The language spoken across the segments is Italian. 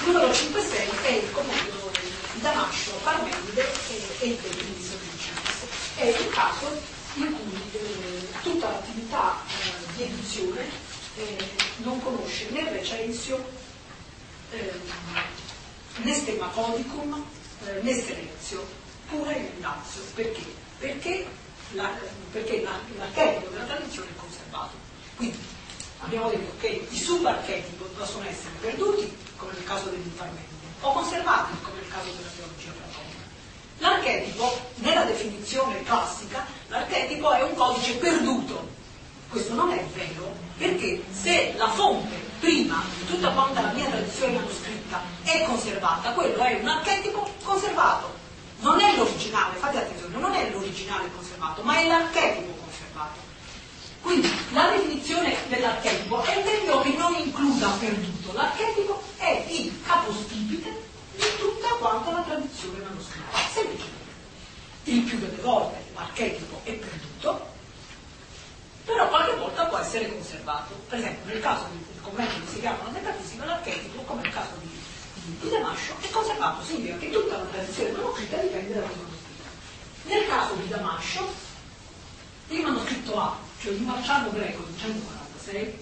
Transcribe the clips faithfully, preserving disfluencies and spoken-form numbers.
numero cinquantasei è il commento di Damascio, Parmenide e, e del ministro Principis. È il caso in cui eh, tutta l'attività eh, di edizione eh, non conosce né recensio eh, né stemma codicum eh, né selezio, pura emendazio. Perché? Perché, la, perché la, l'archetipo della tradizione è conservato. Quindi abbiamo detto che i subarchetipi possono essere perduti, come nel caso dell'infarmento, o conservati, come nel caso della teologia platonica. L'archetipo, nella definizione classica, l'archetipo è un codice perduto. Questo non è vero, perché se la fonte prima di tutta quanta la mia tradizione manoscritta è conservata, quello è un archetipo conservato. Non è l'originale, fate attenzione, non è l'originale conservato, ma è l'archetipo conservato. Quindi la definizione dell'archetipo è un termine che non includa perduto. L'archetipo è il capostipite di tutta quanta la tradizione manoscritta. Semplicemente. Il più delle volte l'archetipo è perduto, però qualche volta può essere conservato. Per esempio, nel caso del commento che si chiama la metafisica, l'archetipo, come nel caso di, di, di Damascio, è conservato. Significa che tutta la tradizione manoscritta dipende dalla manoscritta. Nel caso di Damascio, il manoscritto A, cioè il marciano greco del centoquarantasei,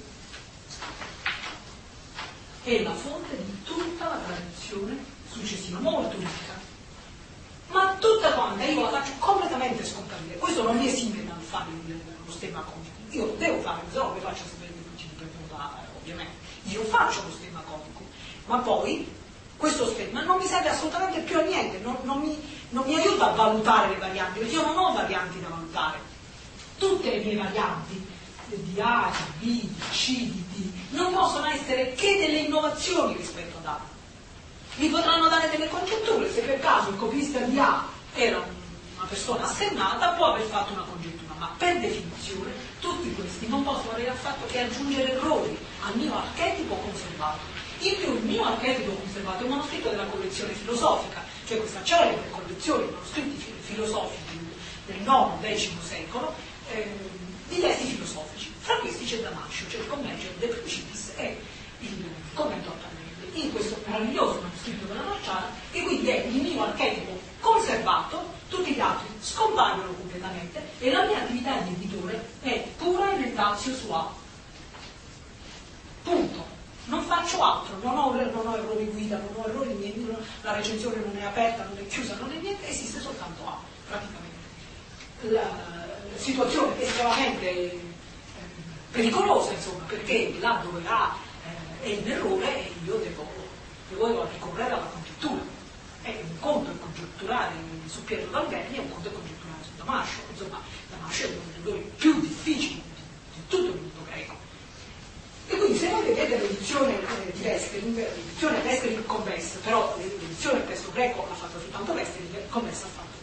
è la fonte di tutta la tradizione successiva, molto ricca, ma tutta quanta io la faccio completamente scomparire. Questo non mi esime dal fare lo stemma codico. Io lo devo fare, se no vi faccio sapere i principi per votare, ovviamente. Io faccio lo stemma codico, ma poi questo stemma non mi serve assolutamente più a niente, non, non, mi, non mi aiuta a valutare le varianti, perché io non ho varianti da valutare. Tutte le mie varianti di A, di B, di C, di D non possono essere che delle innovazioni rispetto ad A. Mi potranno dare delle congetture. Se per caso il copista di A era una persona assennata, può aver fatto una congettura, ma per definizione tutti questi non possono avere affatto che aggiungere errori al mio archetipo conservato. In più il mio archetipo conservato è un manoscritto della collezione filosofica, cioè questa celebre collezione di manoscritti filosofici del nono decimo secolo, eh, di testi filosofici. Fra questi c'è Damascio, c'è il Commento De Principis e il commento a Parmenide, in questo meraviglioso manoscritto della Marciana, che quindi è il mio archetipo conservato, tutti gli altri scompaiono completamente e la mia attività di editore è pura emendazio su A. Punto. Non faccio altro, non ho, non ho errori guida, non ho errori niente, la recensione non è aperta, non è chiusa, non è niente, esiste soltanto A, praticamente. La situazione estremamente eh, pericolosa, insomma, perché là dove A eh, è in errore io devo, devo ricorrere alla congettura. È un conto è congetturare su Pietro d'Alberni, è un conto è congetturare su Damascio. Insomma, Damascio è uno dei due più difficili di, di tutto il mondo greco. E quindi se voi vedete l'edizione eh, di Vestering, l'edizione Vestering Convers, però l'edizione del testo greco l'ha fatta soltanto Vestering, Convers ha fatto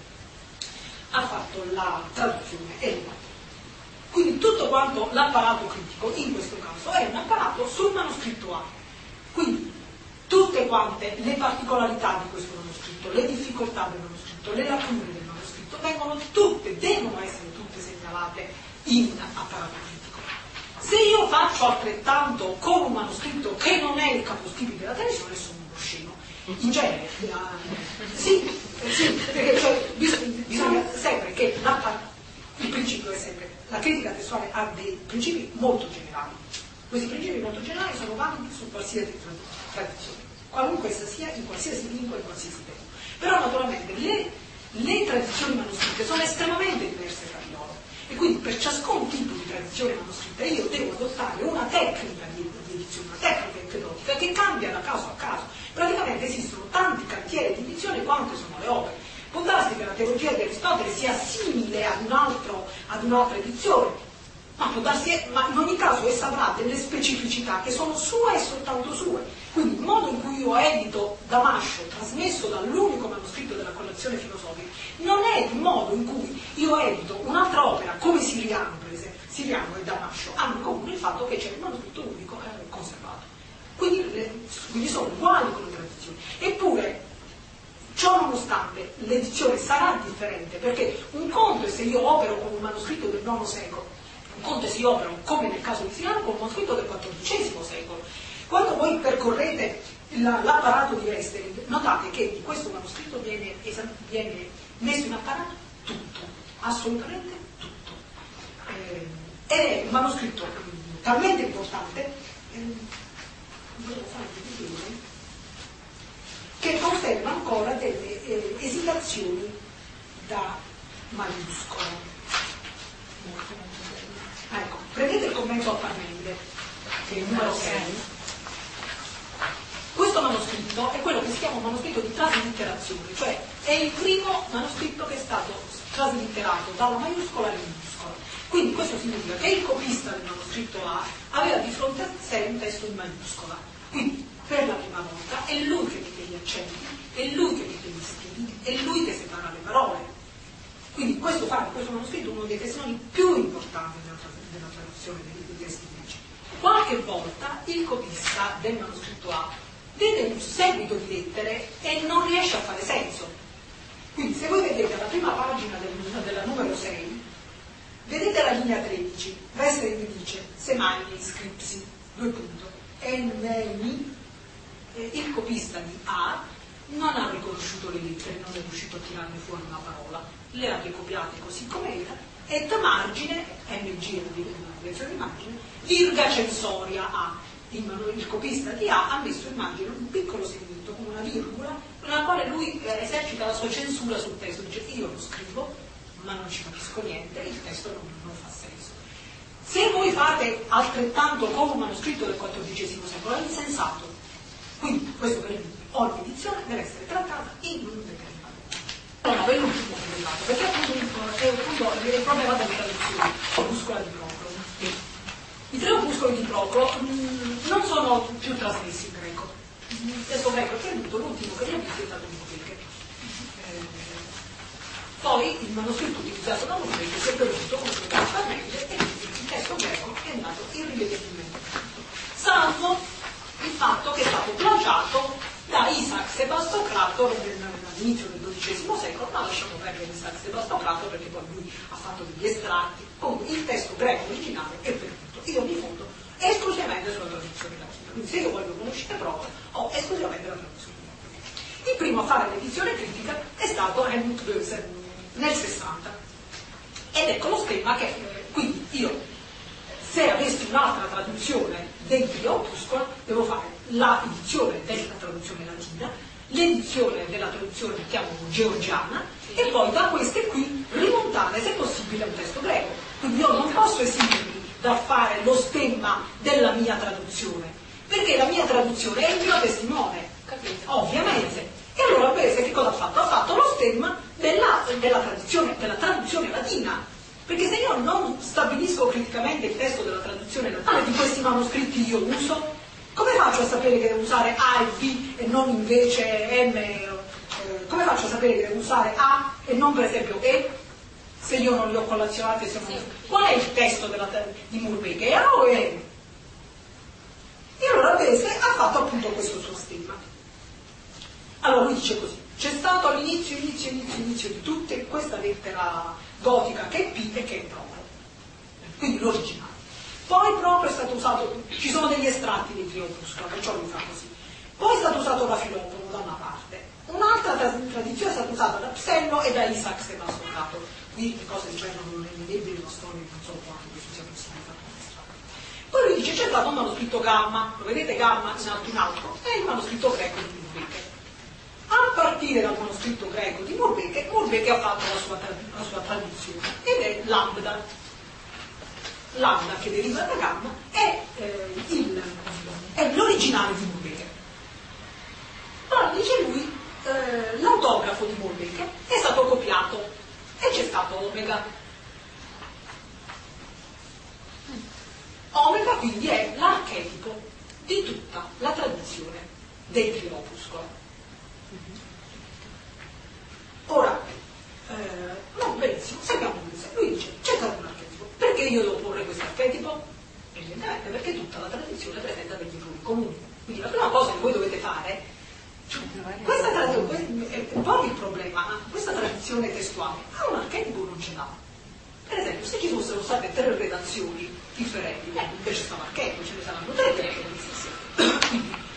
ha fatto la traduzione e il quindi tutto quanto l'apparato critico in questo caso è un apparato sul manoscritto A, quindi tutte quante le particolarità di questo manoscritto, le difficoltà del manoscritto, le lacune del manoscritto vengono tutte, devono essere tutte segnalate in apparato critico. Se io faccio altrettanto con un manoscritto che non è il capostipite della tradizione, sono uno scemo. In genere, uh, sì, sì, perché cioè, bisogna, bisogna sempre che la, il principio è sempre, la critica testuale ha dei principi molto generali. Questi principi molto generali sono validi su qualsiasi tradizione, qualunque essa sia, in qualsiasi lingua, in qualsiasi tempo. Però naturalmente le, le tradizioni manoscritte sono estremamente diverse tra di loro e quindi per ciascun tipo di tradizione manoscritta io devo adottare una tecnica di, di edizione, una tecnica empedotica che cambia da caso a caso. Praticamente esistono tanti cantieri di edizione quante sono le opere. Può darsi che la teologia di Aristotele sia simile ad, un altro, ad un'altra edizione, ma, può darsi, ma in ogni caso essa avrà delle specificità che sono sue e soltanto sue. Quindi il modo in cui io edito Damascio, trasmesso dall'unico manoscritto della collezione filosofica, non è il modo in cui io edito un'altra opera come Siriano, per esempio. Siriano e Damascio hanno in comune il fatto che c'è il manoscritto unico eh, conservato. Quindi, le, quindi sono uguali come tradizioni. Eppure, ciò nonostante, l'edizione sarà differente, perché un conto è se io opero con un manoscritto del nono secolo, un conto è se io opero, come nel caso di Siriano, con un manoscritto del quattordicesimo secolo. Quando voi percorrete l'apparato di Westering, notate che di questo manoscritto viene, viene messo in apparato tutto, assolutamente tutto. Eh, è un manoscritto talmente importante eh, che conferma ancora delle eh, esitazioni da maiuscolo. Ecco, prendete il commento a Parmenide, che è il numero sei. Questo manoscritto è quello che si chiama un manoscritto di traslitterazione, cioè è il primo manoscritto che è stato traslitterato dalla maiuscola alla minuscola. Quindi questo significa che il copista del manoscritto A aveva di fronte a sé un testo in maiuscola. Quindi per la prima volta è lui che mette gli accenti, è lui che mette gli stili, è lui che separa le parole. Quindi questo fa di questo manoscritto uno dei testimoni più importanti della, della traduzione dei, dei testi greci. Qualche volta il copista del manoscritto A vede un seguito di lettere e non riesce a fare senso. Quindi se voi vedete la prima pagina del, della numero sei, vedete la linea tredici, Westering dice semai scripsi, due punti, enni, eh, il copista di A non ha riconosciuto le lettere, non è riuscito a tirarne fuori una parola, le ha ricopiate così com'era, et margine, mg, una direzione di margine, virga censoria A. Il copista di A ha messo in margine un piccolo segmento con una virgola nella quale lui eh, esercita la sua censura sul testo, dice io lo scrivo ma non ci capisco niente, il testo non, non fa senso. Se voi fate altrettanto con un manoscritto del quattordicesimo secolo è insensato, quindi questo per dire ogni edizione deve essere trattata in un determinato modo. No, è l'ultimo derivato, perché appunto è, appunto, è il problema delle traduzioni, opuscola di Proclo. I tre opuscoli di Proclo mh, non sono più trasmessi in greco. Il testo greco è perduto, l'ultimo che ne ha visto è stato Murbeche. Eh, poi il manoscritto utilizzato da Murbeche si è perduto come principalmente e il testo greco è andato irrimediabilmente perduto. Salvo il fatto che è stato plagiato da Isaac Sebastocrator all'inizio del dodicesimo secolo, ma lasciamo perdere Isaac Sebastocrator perché poi lui ha fatto degli estratti. Comunque il testo greco originale è perduto. Io mi fondo esclusivamente sulla traduzione latina, quindi se io voglio conoscere Proclo ho esclusivamente la traduzione latina. Il primo a fare l'edizione critica è stato Helmut Böser nel sessanta ed ecco lo stemma che eh, quindi io se avessi un'altra traduzione dei tre opuscoli devo fare l'edizione della traduzione latina, l'edizione della traduzione che chiamo georgiana e poi da queste qui rimontare se possibile un testo greco. Quindi io non posso esimermi da fare lo stemma della mia traduzione, perché la mia traduzione è il mio testimone, ovviamente. E allora Böser che cosa ha fatto? Ha fatto lo stemma della, della, tradizione, della traduzione latina, perché se io non stabilisco criticamente il testo della traduzione latina di questi manoscritti io uso, come faccio a sapere che devo usare A e B e non invece M? Eh, come faccio a sapere che devo usare A e non per esempio E? Se io non li ho collazionati, se non... sì. Qual è il testo della, di Murbeche? È A o è E? E allora Böser ha fatto appunto questo suo stemma. Allora lui dice così: c'è stato all'inizio, inizio, inizio, inizio di tutte questa lettera gotica che è P e che è Proclo, quindi l'originale. Poi Proclo è stato usato, ci sono degli estratti dei tre opuscoli, perciò lui fa così. Poi è stato usato da Filopono da una parte, un'altra tradizione è stata usata da Psello e da Isaac Sebastocrator. Qui le cose dicevano non è vedibile, la storia non so quanto questo sia possibile fare un estratto. Poi lui dice c'è stato un manoscritto Gamma, lo vedete Gamma in alto in alto, è il manoscritto greco di Murbeche. A partire dal manoscritto greco di Murbeche, Murbeche ha fatto la sua, la sua traduzione ed è Lambda. Lambda che deriva da Gamma è, eh, il, è l'originale di Murbeche. Però dice lui, eh, l'autografo di Murbeche è stato copiato e c'è stato Omega. Omega quindi è l'archetipo di tutta la tradizione dei tre opuscoli. Ora, eh, no, benissimo, sappiamo questo. Lui dice, c'è stato un archetipo. Perché io devo porre questo archetipo? Evidentemente perché tutta la tradizione presenta degli errori comuni. Quindi la prima cosa che voi dovete fare, questa tradizione, è proprio il problema, questa tradizione testuale ha un archetipo o non ce l'ha? Per esempio, se ci fossero state tre redazioni differenti, eh, invece sta un archetipo, ce ne saranno tre tre. Quindi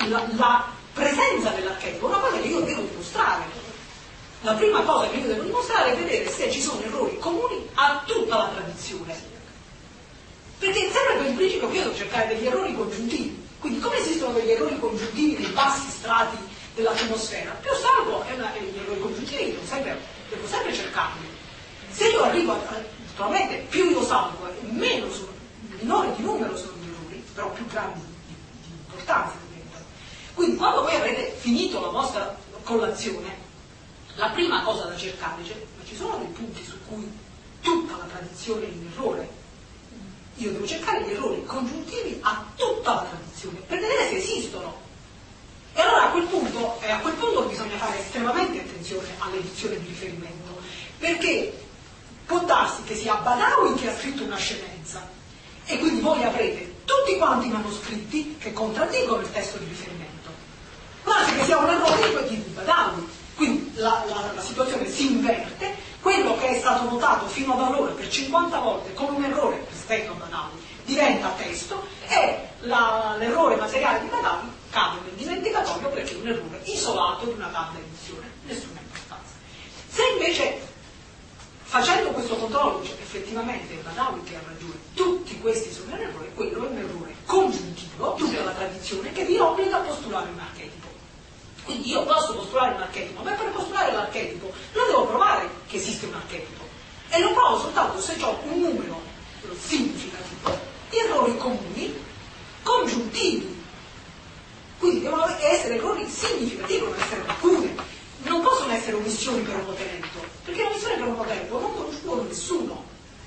la, la presenza dell'archetipo è una cosa che io devo dimostrare. La prima cosa che io devo dimostrare è vedere se ci sono errori comuni a tutta la tradizione. Perché sempre per il principio che io devo cercare degli errori congiuntivi. Quindi come esistono degli errori congiuntivi nei bassi strati dell'atmosfera, più salvo è una, gli errori congiuntivi devo sempre, devo sempre cercarli. Se io arrivo a, naturalmente più io salvo, meno sono, minore di numero sono gli errori, però più grandi di, di importanza diventano. Quindi quando voi avete finito la vostra colazione, la prima cosa da cercare, cioè, ma ci sono dei punti su cui tutta la tradizione è in errore? Io devo cercare gli errori congiuntivi a tutta la tradizione per vedere se esistono. E allora a quel punto, eh, a quel punto bisogna fare estremamente attenzione all'edizione di riferimento, perché può darsi che sia Badawi che ha scritto una scemenza e quindi voi avrete tutti quanti i manoscritti che contraddicono il testo di riferimento. Guardate che sia un errore di Badawi. Quindi la, la, la situazione si inverte, quello che è stato notato fino ad allora per cinquanta volte come un errore rispetto a Badawi diventa testo e la, l'errore materiale di Badawi cade nel dimenticatoio perché è un errore isolato di una tarda edizione, nessuna importanza. Se invece facendo questo controllo dice effettivamente è Badawi che ha ragione, tutti questi sono un errore, quello è un errore congiuntivo, tutta la tradizione che vi obbliga a postulare un archetipo. Quindi io posso postulare un archetipo, ma per postulare l'archetipo non devo provare che esiste un archetipo. E lo provo soltanto se ho un numero significativo di errori comuni congiuntivi. Quindi devono essere errori significativi, devono essere lacune. Non possono essere omissioni per un ottenendo, perché l'omissione per un ottenendo non congiungono nessuno.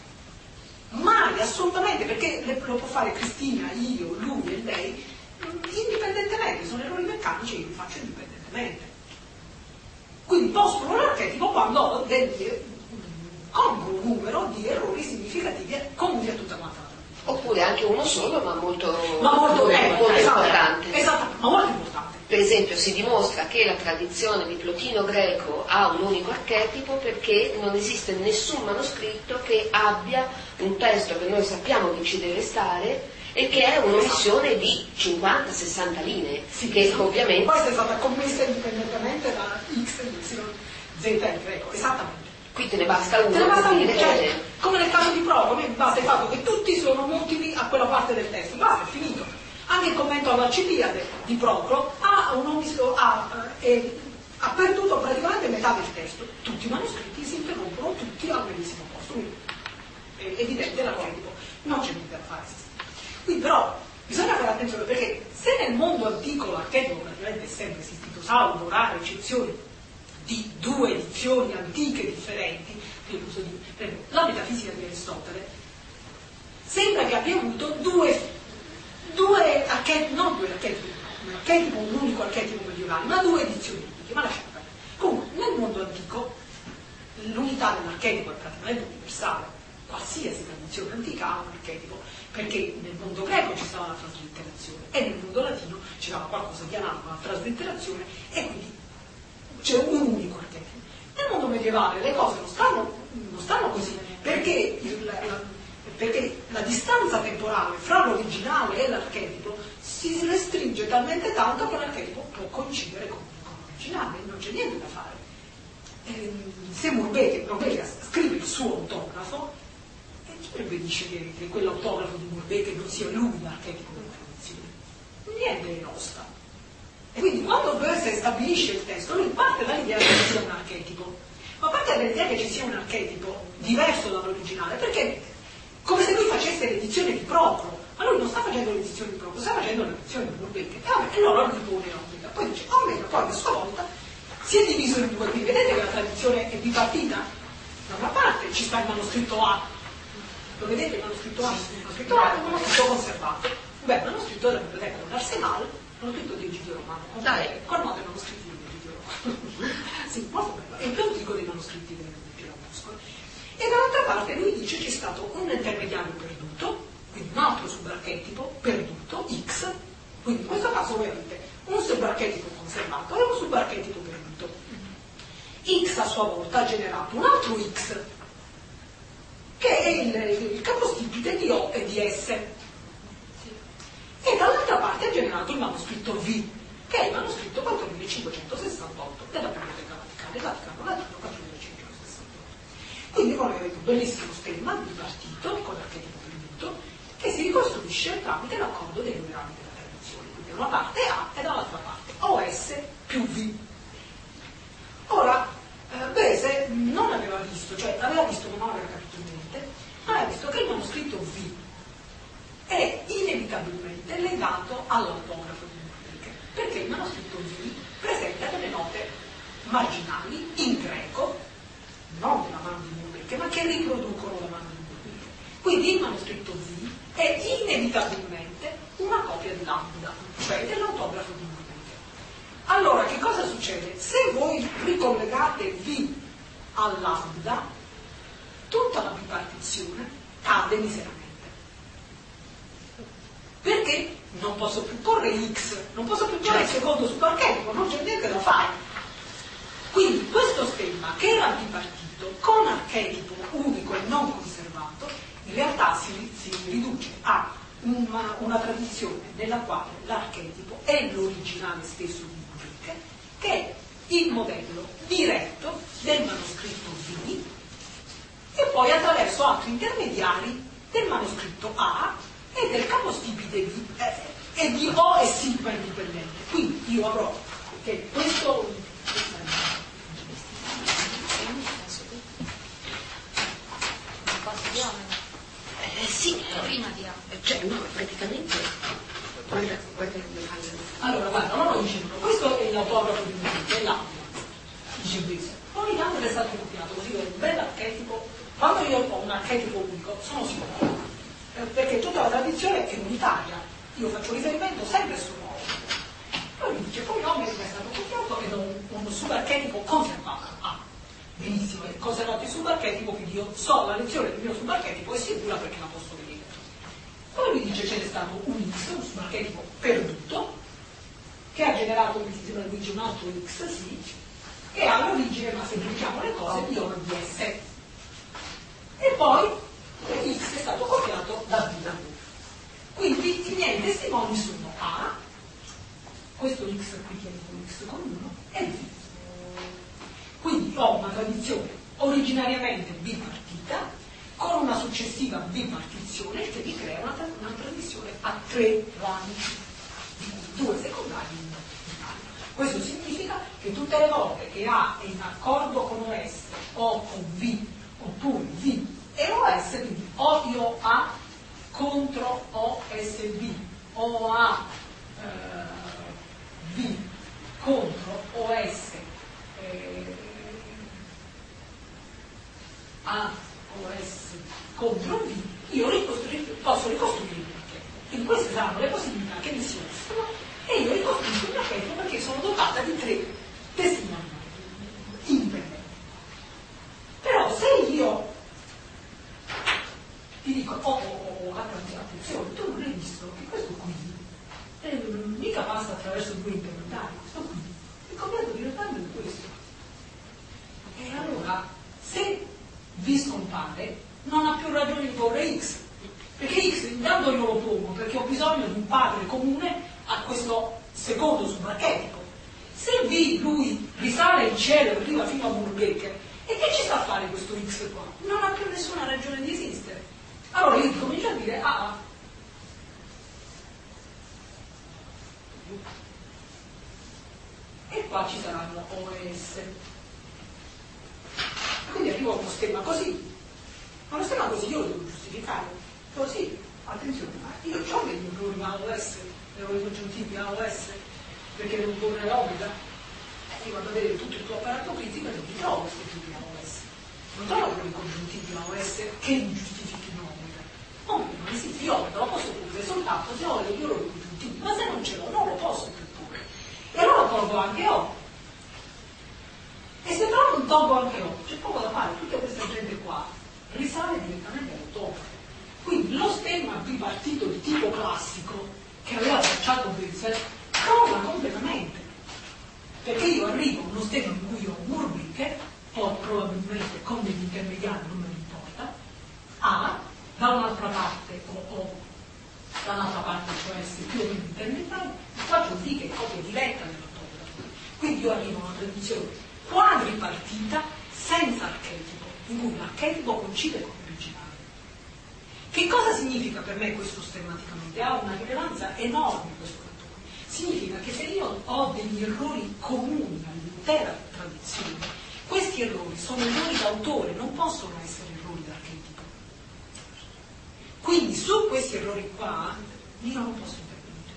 Mai, assolutamente, perché lo può fare Cristina, io, lui e lei, indipendentemente, sono errori meccanici e io li faccio indipendentemente. Quindi postulo l'archetipo quando ho degli, compro un numero di errori significativi comuni a tutta quanta la tradizione. Oppure anche uno solo, ma molto, ma molto, molto, eh, molto esatto, importante. Esatto, ma molto importante. Per esempio si dimostra che la tradizione di Plotino greco ha un unico archetipo perché non esiste nessun manoscritto che abbia un testo che noi sappiamo che ci deve stare e che è un'omissione di cinquanta sessanta linee, sì, che sì. ovviamente Poi è stata commessa indipendentemente da X, Y, Z in greco, esattamente. Qui te ne basta uno. Te ne basta uno, dire, cioè, eh. come nel caso di Proco, a me basta il fatto che tutti sono utili a quella parte del testo, basta, è finito. Anche il commento all'Alcibiade di Proclo ha, un, ha, eh, ha perduto praticamente metà del testo. Tutti i manoscritti si interrompono tutti al medesimo posto, quindi è evidente l'archetipo, non c'è niente da fare. Quindi però bisogna fare attenzione perché se nel mondo antico l'archetipo praticamente è sempre esistito, salvo rare eccezioni di due edizioni antiche differenti, l'uso di la metafisica di Aristotele, sembra che abbia avuto due due archetipi, non due archetipi, un archetipo, un unico archetipo medievale, ma due edizioni antiche, ma lasciamo perdere. Comunque, nel mondo antico l'unità dell'archetipo è praticamente universale, qualsiasi tradizione antica ha un archetipo, perché nel mondo greco ci stava la traslitterazione e nel mondo latino c'era qualcosa di analogo alla traslitterazione e quindi c'è un unico archetipo. Nel mondo medievale le cose non stanno, non stanno così, perché il, la, perché la distanza temporale fra l'originale e l'archetipo si restringe talmente tanto che l'archetipo può coincidere con, con l'originale, non c'è niente da fare. Eh, se Morbeke scrive il suo autografo, e chi impedisce che, che quell'autografo di Morbeke non sia lui l'archetipo della tradizione? Niente osta. E quindi quando Goethe stabilisce il testo, lui parte dall'idea che ci sia un archetipo, ma parte dall'idea che ci sia un archetipo diverso dall'originale, perché come se lui facesse l'edizione di Proclo, ma lui non sta facendo l'edizione di Proclo, sta facendo l'edizione di Morbeke, e vabbè, allora lui pone l'omega, poi dice omega, poi a sua volta si è diviso in due, quindi vedete che la tradizione è bipartita? Da una parte ci sta il manoscritto A, lo vedete il manoscritto A? Il manoscritto A è un manoscritto conservato, beh, il manoscritto della biblioteca dell'Arsenal, il manoscritto di Egidio Romano, cornuto dei manoscritti di Egidio Romano, sì, molto bello, è il più antico dei manoscritti del Piramosco. E dall'altra parte lui dice c'è stato un intermediario perduto, quindi un altro subarchetipo perduto, X, quindi in questo caso voi avete un subarchetipo conservato e un subarchetipo perduto. X a sua volta ha generato un altro X, che è il, il capostipite di O e di S. E dall'altra parte ha generato il manoscritto V. che è il manoscritto quattromilacinquecentosessantotto della Biblioteca Vaticana, Vaticano Latino quattromilacinquecentosessantotto. Quindi voi avete un bellissimo stemma bipartito con l'archetipo venuto che si ricostruisce tramite l'accordo dei due rami della tradizione, quindi da una parte A e dall'altra parte O S più V. Ora, eh, Bese non aveva visto, cioè aveva visto ma non aveva capito niente, ma aveva visto che il manoscritto V è inevitabilmente legato all'autografo di Murbrike, perché il manoscritto V presenta delle note marginali in greco, non della mano di Murbrike, ma che riproducono la mano di Murbrike. Quindi il manoscritto V è inevitabilmente una copia di Lambda, cioè dell'autografo di Murbrike. Allora, che cosa succede? Se voi ricollegate V a Lambda, tutta la bipartizione cade miseramente. Perché non posso più porre X, non posso più porre il secondo subarchetipo, non c'è niente da fare. Quindi questo stemma, che era bipartito, con archetipo unico e non conservato, in realtà si, si riduce a una, una tradizione nella quale l'archetipo è l'originale stesso di Murbrike, che è il modello diretto del manoscritto V e poi attraverso altri intermediari del manoscritto A e del capostipite V eh, e di O e sigma indipendente. Quindi io avrò che questo eh, sì, prima di A. cioè no, praticamente guarda, guarda come fanno. allora guarda, loro dicevano questo è l'autografo di Murbrike, è l'Ambia, dice questo. Poi l'Ambia è stato copiato, così è un bel archetipo. Quando io ho un archetipo unico sono sicuro, eh, perché tutta la tradizione è unitaria, io faccio riferimento sempre su nuovo. Poi mi dice, poi l'Ambia è stato copiato ed ho un, un subarchetipo conservato. Ah, benissimo, è conservato il subarchetipo, quindi io so la lezione del mio subarchetipo è sicura perché la posso vedere. Poi mi dice c'è stato un X, un subarchetipo perduto, che ha generato, mi sembra Luigi, un altro X, sì, che ha l'origine, ma semplifichiamo le cose, di O D S. E poi X è stato copiato da V. Quindi i miei testimoni sono A, questo X qui chiamiamo X con uno, e V. Quindi ho una tradizione originariamente bipartita, con una successiva bipartizione che vi crea una, una tradizione a tre rami, di cui due secondari e uno primario. Questo significa che tutte le volte che A è in accordo con O S o con V, oppure V e O S, quindi o io A contro O S V, o A eh, V contro O S eh, A O S contro V, io ricostruisco, posso ricostruire il pacchetto. Quindi queste saranno le possibilità che mi si offrono e io ricostruisco il pacchetto perché sono dotata di tre testimoni indipendenti. Però se io ti dico, oh, oh, oh, attenzione, tu non hai visto che questo qui eh, mica passa attraverso due intermediari, questo qui è copiato direttamente di questo. E allora, se V scompare, non ha più ragione di porre X, perché X intanto io lo pongo perché ho bisogno di un padre comune a questo secondo subarchetipo. Se V lui risale il cielo e arriva fino a Murbrike, e che ci sta a fare questo X qua? Non ha più nessuna ragione di esistere. Allora io comincio a dire ah, ah. E qua ci saranno O S. Quindi arrivo a uno stemma così. Ma lo stemma così io lo devo giustificare. Così, attenzione, ma io ho degli errori a O S, errori congiuntivi a O S, perché devo porre l'omega. E io vado a vedere tutto il tuo apparato critico e non mi trovo questi tipi a O S. Non trovo errori congiuntivi a O S che mi giustifichino omega. Omega non esiste, io omega lo posso porre soltanto se ho degli errori congiuntivi, ma se non ce l'ho non lo posso più porre. E allora tolgo anche O. E se però non tolgo anche O, c'è poco da fare, tutta questa gente qua risale direttamente all'autografo. Quindi lo stemma bipartito di tipo classico che aveva tracciato Bese crolla completamente, perché io arrivo a uno stemma in cui ho Murbrike, poi probabilmente con degli intermediari, non me ne importa, A, da un'altra parte o O, da un'altra parte cioè S più o meno intermediari, faccio sì che copia diretta io arrivo a una tradizione quadripartita senza archetipo, in cui l'archetipo coincide con l'originale. Che cosa significa per me questo stemmaticamente? Ha una rilevanza enorme questo fatto qui. Significa che se io ho degli errori comuni all'intera tradizione, questi errori sono errori d'autore, non possono essere errori d'archetipo. Quindi su questi errori qua io non posso intervenire.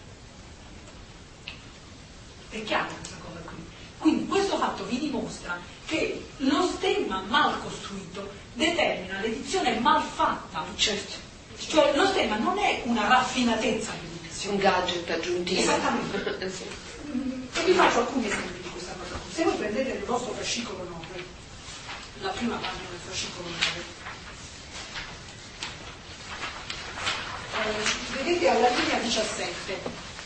È chiaro questa cosa qui? Quindi questo fatto vi dimostra che lo stemma mal costruito determina l'edizione mal fatta. Certo. Cioè lo stemma non è una raffinatezza dell'edizione. Un gadget aggiuntivo. Esattamente. Sì. E vi faccio alcuni esempi di questa cosa. Se voi prendete il vostro fascicolo nove, la prima pagina del fascicolo nove, eh, vedete alla linea diciassette.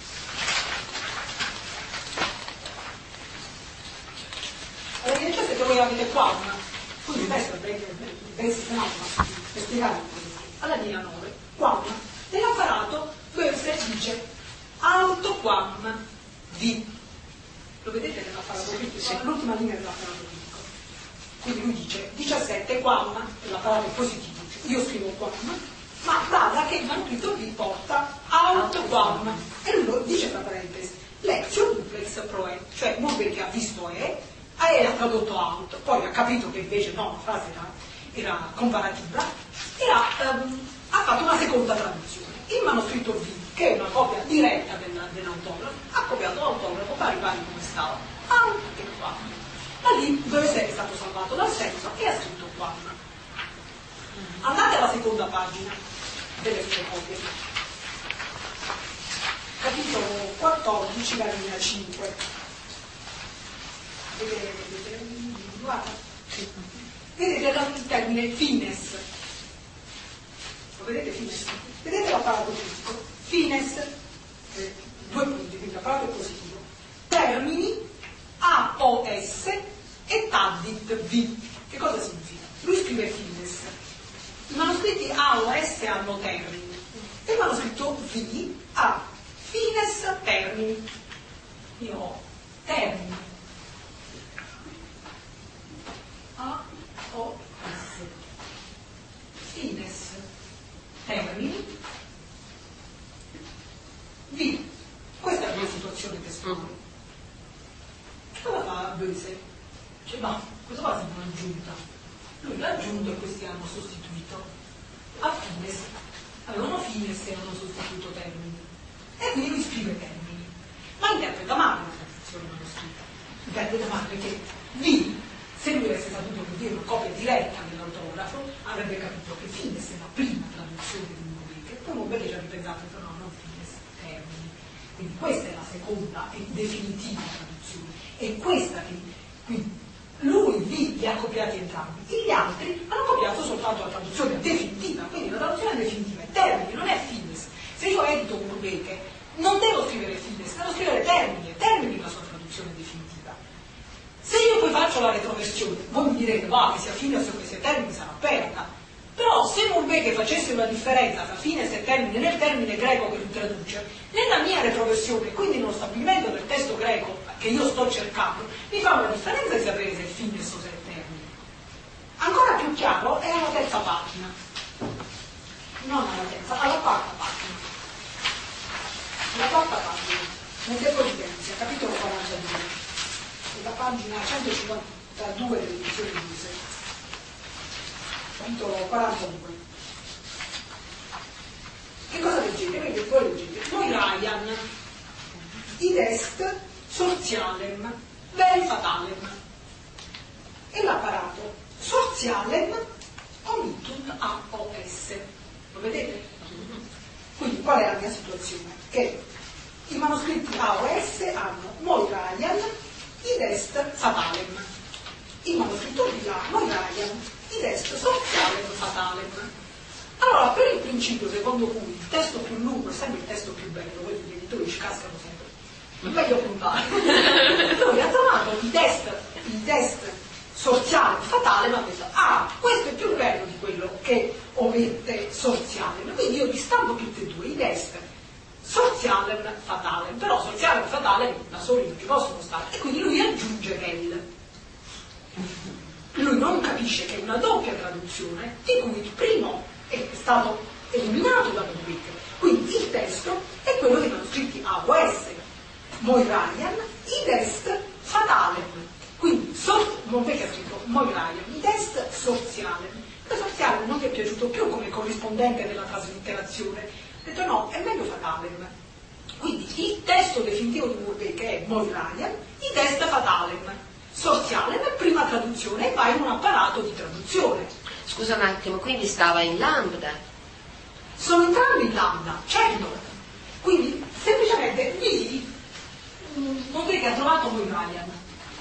Alla linea diciassette voi avete qua una, quindi questo è ben, ben sistemato, ma per spiegare un po'. Alla linea nove, quam dell'apparato Goethe dice alto quam V. Lo vedete nell'apparato critico? Sì. L'ultima linea dell'apparato critico. Quindi lui dice diciassette quam, l'apparato è positivo, io scrivo quam, ma data che il manoscritto V porta alto quam. E lui lo dice tra parentesi, lexio duplex pro e, cioè Mulvey che ha visto E, e ha tradotto alto, poi ha capito che invece no, la frase era, era comparativa, e ha, um, ha fatto una seconda traduzione. Il manoscritto V, che è una copia diretta della, dell'autografo, ha copiato l'autografo pari pari come stava, alto e qua. Da lì dove sei è stato salvato dal senso e ha scritto qua. Andate alla seconda pagina delle sue copie. Capitolo quattordici, la linea cinque. Vedete, vedete, guarda. Vedete il termine fines. Lo vedete fines? Vedete l'apparato critico? Fines, eh, due punti, quindi l'apparato è positivo. Termini A O S e Taddit V. Che cosa significa? Lui scrive fines. I manoscritti A O S hanno termini e il manoscritto V ha fines termini. Io ho termini A O S fines termini V. Questa è la mia situazione testuale. Che cosa fa Goethe? Cioè, no, questo qua è un'aggiunta. Lui l'ha aggiunto e questi hanno sostituito a fines. Avevano fines e hanno sostituito termini. E quindi lui scrive termini. Ma interpreta male la traduzione manoscritta. Interpreta male perché V, se lui avesse saputo che dire una copia diretta dell'autografo, avrebbe capito che fines è la prima traduzione di Mulvey, poi Mulvey ci ha ripensato e detto no, non fines, termini. Quindi questa è la seconda e definitiva traduzione. E questa che quindi lui li, li ha copiati entrambi, e gli altri hanno copiato soltanto la traduzione definitiva, quindi la traduzione definitiva è termini, non è fines. Se io edito Mulvey, non devo scrivere fines, devo scrivere termini, e termini la sua traduzione definitiva. Se io poi faccio la retroversione, voi mi direte, va, che sia fines o che sia termini sarà aperta. Però se Mulvey facesse una differenza tra fines e termine nel termine greco che lui traduce, nella mia retroversione, quindi nello stabilimento del testo greco che io sto cercando, mi fa una differenza di sapere se è fines o se è termine. Ancora più chiaro è alla terza pagina, non alla terza, alla quarta pagina. La quarta pagina, nel tempo di Terenzia, capitolo quarantadue, la pagina centocinquantadue dell'edizione di Muse. Capitolo quarantadue. Che cosa leggete? Vedete, voi leggete. Noi Ryan, id est sortialem, vel fatalem. E l'apparato sortialem omittum A O S. Lo vedete? Quindi qual è la mia situazione? Che i manoscritti A O S hanno noi Ryan, id est fatalem. Il manoscritto B ha noi Ryan, id est sortialem fatalem. Allora, per il principio secondo cui il testo più lungo è sempre il testo più bello, quelli gli editori ci cascano sempre, il meglio puntare. Lui ha trovato il test, il test sorziale fatale, ma ha detto, ah, questo è più bello di quello che omette sorziale. Quindi io li stampo tutti e due, i test sorziale fatale, però sorziale e fatale da soli non ci possono stare. E quindi lui aggiunge Gel. Lui non capisce che è una doppia traduzione, di cui il primo è stato eliminato da Ludwig. Quindi il testo è quello dei manoscritti A O S, Moiraien, id est fatalem. Quindi so, non vede che ha scritto Moiraien, id est sorzialem. Il sorzialem non ti è piaciuto più come corrispondente della traslitterazione. Ha detto no, è meglio fatalem. Quindi il testo definitivo di Murray, che è Moiraien, id est fatalem. Sorzialem è prima traduzione e va in un apparato di traduzione. Scusa un attimo, quindi stava in lambda? Sono entrambi in lambda, certo. Quindi semplicemente lì Murray che ha trovato Moiraien.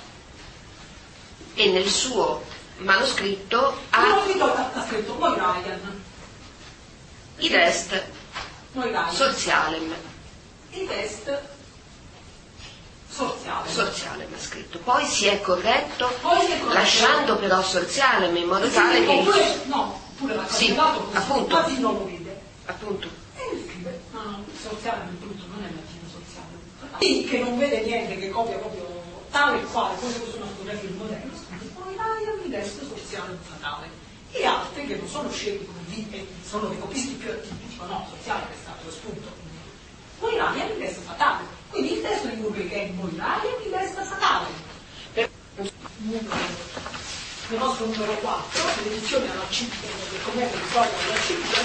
E nel suo manoscritto ha... Il manoscritto ha scritto Moiraien. Id est Moiraien. sorzialem. Id est sorzialem. Sorzialem ha scritto. Poi si è corretto, Poi si è corretto. lasciando però sorzialem in modo Sì, tale che... oppure, no, oppure l'ha Sì, cancellato così, appunto. quasi non lo vede. Appunto. E scrive, no, no, sorzialem è brutto, non è latino sorzialem. Lì che non vede niente, che copia proprio tale e quale, come se fosse una fotografia moderna, scrive Moiraien id est sorzialem fatale. E altri che non sono scemi come lì e sono dei copisti più attivi, dicono no, sorzialem è stato lo spunto. Moiraien id est fatale. Quindi il testo di Murray che è Moiraien id est fatale. Per... Nel nostro numero quattro, l'edizione alla C P M, del commento di storia della C P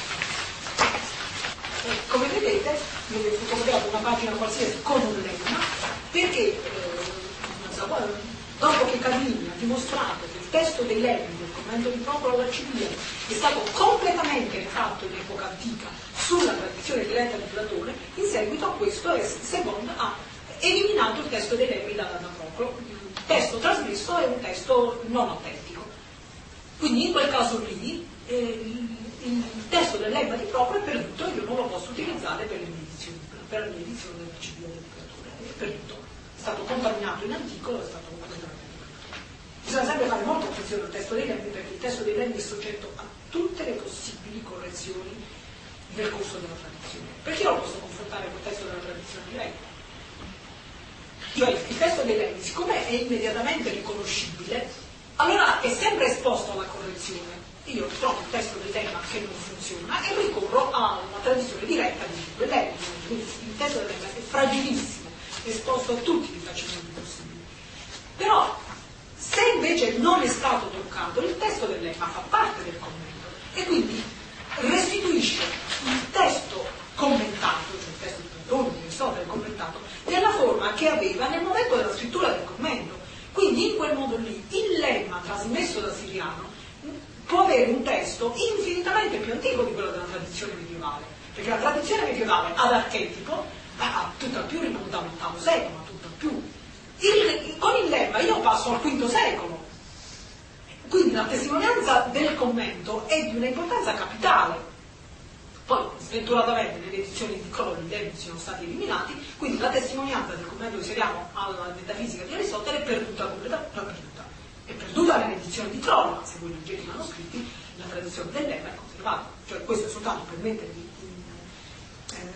M, come vedete, io vi ho fotografato una pagina qualsiasi con un lemma, perché eh, non so, dopo che Carlini ha dimostrato che il testo dei lemmi del commento di Procolo alla C P M è stato completamente rifatto in epoca antica sulla tradizione diretta di Platone, in seguito a questo Sebon ha eliminato il testo dei lemmi da, da Procolo. Il testo trasmesso è un testo non autentico. Quindi in quel caso lì eh, il, il testo del lemma di Procolo è perduto e io non lo posso utilizzare per, per la mia edizione del C P M di Platone. È perduto. È stato contaminato in antico, è stato completamente perduto. Bisogna sempre fare molta attenzione al testo dei lemmi, perché il testo dei lemmi è soggetto a tutte le possibili correzioni nel corso della tradizione. Perché io lo posso confrontare col testo della tradizione diretta? Cioè il testo dei lemmi, siccome è immediatamente riconoscibile, allora è sempre esposto alla correzione. Io trovo il testo dei lemma che non funziona e ricorro a una tradizione diretta di due lemmi. Il testo dei lemma è fragilissimo, è esposto a tutti i rifacimenti possibili. Però, se invece non è stato toccato, il testo del lemma fa parte del commento e quindi restituisce il testo commentato, cioè il testo di Platone, di Aristotele commentato, nella forma che aveva nel momento della scrittura del commento. Quindi in quel modo lì il lemma trasmesso da Siriano può avere un testo infinitamente più antico di quello della tradizione medievale, perché la tradizione medievale ad archetipo ha tutta più rimonta all'ottavo secolo, ma tutta più. Il, con il lemma io passo al quinto secolo, quindi la testimonianza del commento è di un'importanza capitale. Poi, sventuratamente, nelle edizioni di Crowley i lemmi sono stati eliminati, quindi la testimonianza del commento di Siriano alla metafisica di Aristotele è perduta completamente, non è perduta, è perduta nelle edizioni di Crowley, ma se voi leggete i manoscritti, la tradizione del lemma è conservata. Cioè, questo è soltanto per mettervi in, eh,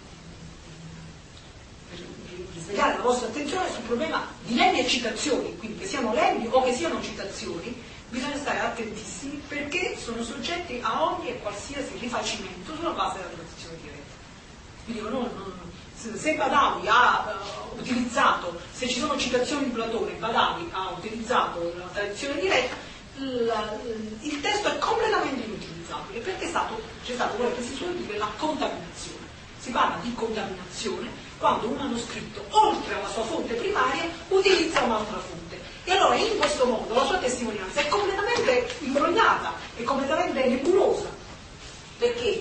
per risvegliare la vostra attenzione sul problema di lemmi e citazioni, quindi che siano lemmi o che siano citazioni. Bisogna stare attentissimi perché sono soggetti a ogni e qualsiasi rifacimento sulla base della tradizione diretta. Quindi non, non, se, se Badawi ha uh, utilizzato, se ci sono citazioni di Platone, Badawi ha utilizzato la tradizione diretta, la, il testo è completamente inutilizzabile perché è stato, c'è stato quello che si suol dire la contaminazione. Si parla di contaminazione quando un manoscritto, oltre alla sua fonte primaria, utilizza un'altra fonte. E allora in questo modo la sua testimonianza è completamente imbrogliata, è completamente nebulosa. Perché?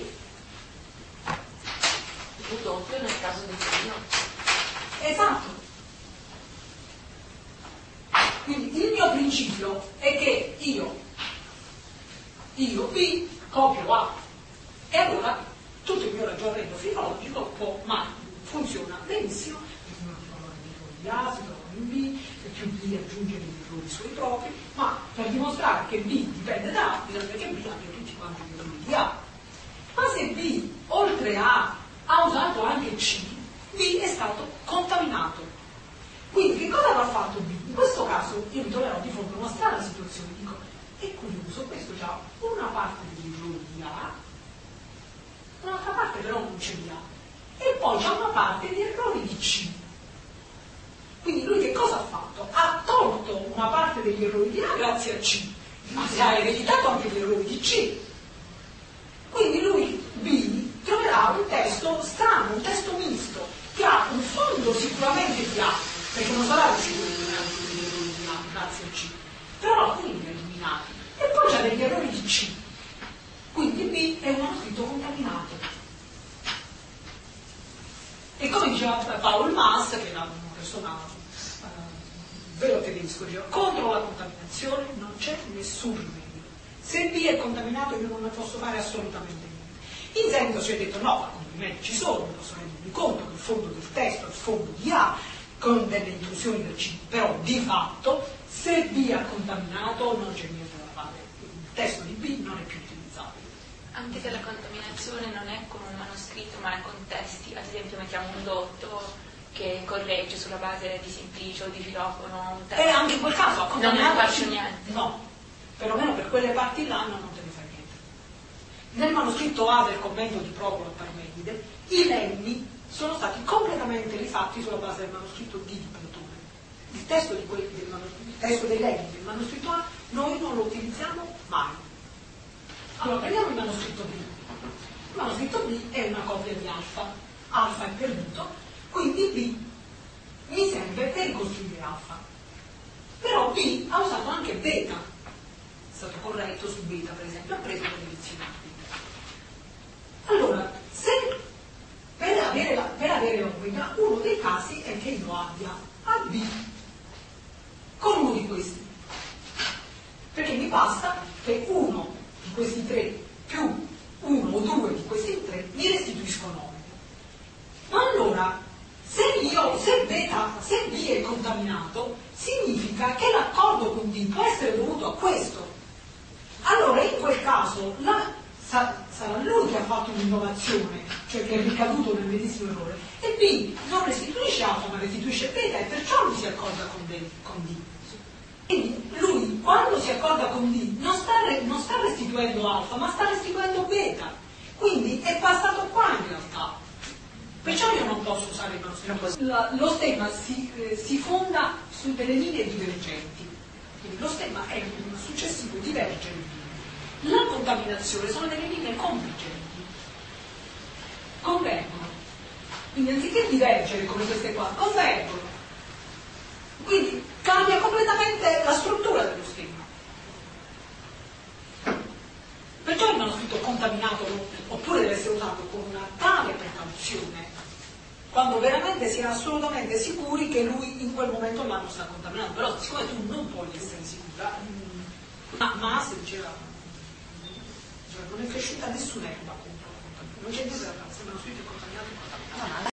Il doppio nel caso di Dio. Esatto. Quindi il mio principio è che io, io B, copio A. E allora tutto il mio ragionamento filologico può, ma funziona benissimo. Di A si trova in B, e più B aggiunge dei errori suoi propri, ma per dimostrare che B dipende da A, bisogna che B abbia tutti quanti gli errori di A. Ma se B, oltre a A, ha usato anche C, B è stato contaminato. Quindi che cosa avrà fatto B? In questo caso io mi troverò di fronte a una strana situazione, dico, è curioso, questo ha una parte degli errori di A, un'altra parte però non ce li ha, e poi c'è una parte di errori di C. Quindi lui che cosa ha fatto? Ha tolto una parte degli errori di A grazie a C, ma si ha ereditato anche gli errori di C. Quindi lui, B, troverà un testo strano, un testo misto, che ha un fondo sicuramente di A, perché non sarà sicuro di eliminare gli errori di A grazie a C, però alcuni li ha eliminati. E poi c'ha degli errori di C. Quindi B è un manoscritto contaminato. E come diceva Paul Maas, che era una persona eh, vero tedesco, diceva, contro la contaminazione non c'è nessun rimedio. Se B è contaminato io non ne posso fare assolutamente niente. In seguito si è detto no, ma i rimedi ci sono, mi posso rendermi conto che il fondo del testo è il fondo di A, con delle intrusioni del C, però di fatto se B ha contaminato non c'è niente da fare, il testo di B non è più utilizzabile. Anche se la contaminazione non è come un manoscritto ma è con testi, ad esempio mettiamo un dotto che corregge sulla base di Simplicio o di Filofono un testo. E anche in quel caso ha contaminato. Non ne faccio niente. No, perlomeno per quelle parti là non te ne fai niente. Nel manoscritto A del commento di Procolo a Parmenide i lemmi sono stati completamente rifatti sulla base del manoscritto D di Platone. Il testo, di quelli del manoscritto, il testo dei lemmi del manoscritto A noi non lo utilizziamo mai. Allora prendiamo il manoscritto B. Il manoscritto B è una copia di alfa. Alfa è perduto, quindi B mi serve per ricostruire alfa. Però B ha usato anche beta. È stato corretto su beta, per esempio, ha preso delle lezioni di beta. Allora, se per avere la, per avere l'omega, uno dei casi è che io abbia A B con uno di questi. Perché mi basta che uno di questi tre più uno o due di questi tre mi restituiscono omega. Ma allora, se io, se beta, se B è contaminato, significa che l'accordo con D può essere dovuto a questo. Allora in quel caso la, sa, sarà lui che ha fatto un'innovazione, cioè che è ricaduto nel medesimo errore, e B non restituisce alfa ma restituisce beta e perciò lui si accorda con, D, con D. Quindi lui quando si accorda con D non sta, non sta restituendo alfa ma sta restituendo beta, quindi è passato qua in realtà. Perciò io non posso usare il manoscritto. La, lo stemma si, eh, si fonda su delle linee divergenti, quindi lo stemma è un successivo divergente. La contaminazione sono delle linee convergenti, convergono. Quindi anziché divergere come queste qua, convergono. Quindi cambia completamente la struttura dello stemma. Perciò il manoscritto contaminato oppure deve essere usato con una tale precauzione quando veramente si è assolutamente sicuri che lui in quel momento là non sta contaminato. Però siccome tu non puoi essere sicura, ma Maas diceva, cioè non è cresciuta nessuna erba contro la contaminazione, non c'è niente da fare, se il manoscritto è contaminato è contaminato.